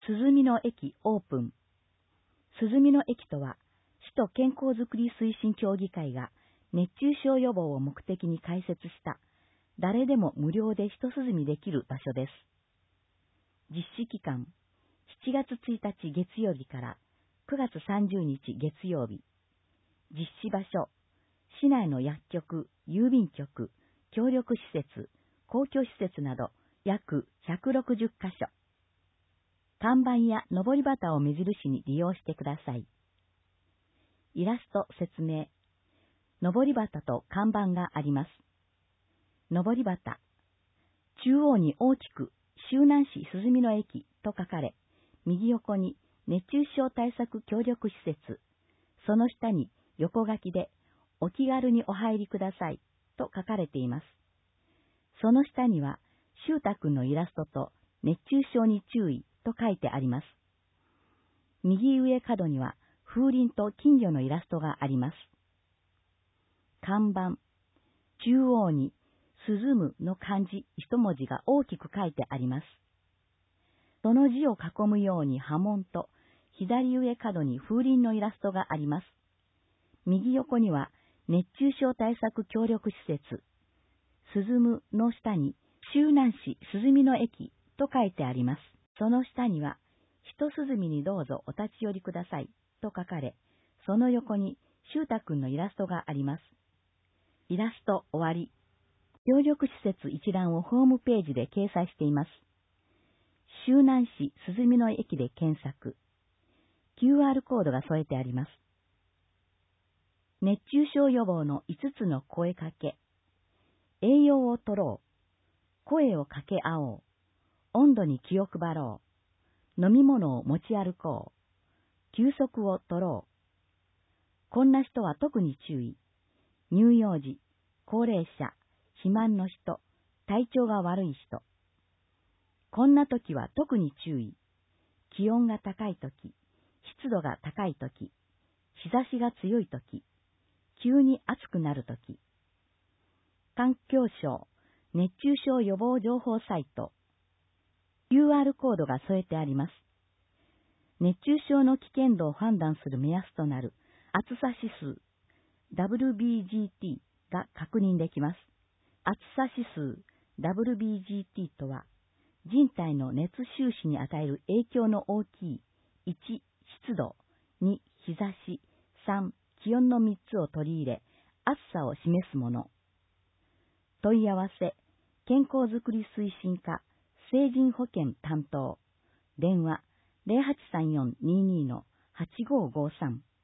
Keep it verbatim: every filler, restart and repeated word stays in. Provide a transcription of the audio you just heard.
鈴見の駅オープン。鈴見の駅とは、市と健康づくり推進協議会が熱中症予防を目的に開設した、誰でも無料で一涼みできる場所です。実施期間、しちがつついたち月曜日からくがつさんじゅうにち月曜日。実施場所、市内の薬局、郵便局、協力施設、公共施設など約ひゃくろくじゅっかしょ。看板やのぼり旗を目印に利用してください。イラスト説明。のぼり旗と看板があります。のぼり旗。中央に大きく周南市鈴見の駅と書かれ、右横に熱中症対策協力施設、その下に横書きでお気軽にお入りくださいと書かれています。その下には、修太くんのイラストと熱中症に注意と書いてあります。右上角には風鈴と金魚のイラストがあります。看板。中央に涼むの漢字一文字が大きく書いてあります。その字を囲むように波紋と左上角に風鈴のイラストがあります。右横には熱中症対策協力施設、涼むの下に周南市鈴見の駅と書いてあります。その下には、一涼みにどうぞお立ち寄りくださいと書かれ、その横に修太くんのイラストがあります。イラスト終わり。協力施設一覧をホームページで掲載しています。周南市鈴見の駅で検索。キューアール コードが添えてあります。熱中症予防のいつつの声かけ。栄養をとろう。声を掛け合おう。温度に気を配ろう。飲み物を持ち歩こう。休息をとろう。こんな人は特に注意。乳幼児、高齢者、肥満の人、体調が悪い人。こんな時は特に注意。気温が高い時、湿度が高い時、日差しが強い時、急に暑くなる時。環境省熱中症予防情報サイト。キューアール コードが添えてあります。熱中症の危険度を判断する目安となる暑さ指数 ダブリュービージーティー が確認できます。暑さ指数 ダブリュービージーティー とは、人体の熱収支に与える影響の大きいいち、湿度、に、日差し、さん、気温のみっつを取り入れ、暑さを示すもの。問い合わせ、健康づくり推進課、成人保健担当。電話、ゼロはちさんよんにーにーのはちごーごーさん。